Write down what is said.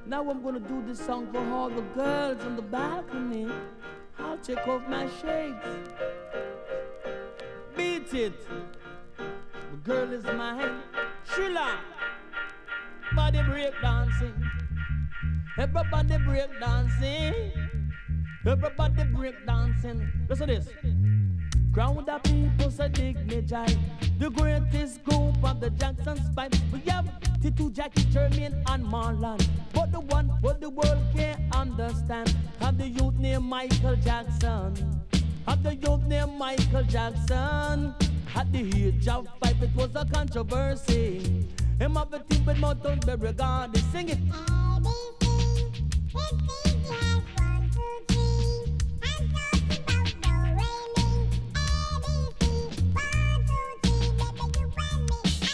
Now I'm gonna do this song for all the girls on the balcony. I'll take off my shades. Beat it. The girl is mine. Sheila. Body break dancing. Everybody break dancing. Everybody break dancing. Listen to this. Crowd of people say dig me jive. The greatest group of the Jackson's pipe. We have Tito, Jackie, Jermaine and Marlon. But the one what the world can't understand. Have the youth named Michael Jackson. Have the youth named Michael Jackson. At the age of 5 it was a controversy. Him have a team with Mountain Berry God. They sing it. ABC, it means he has 1, 2, 3.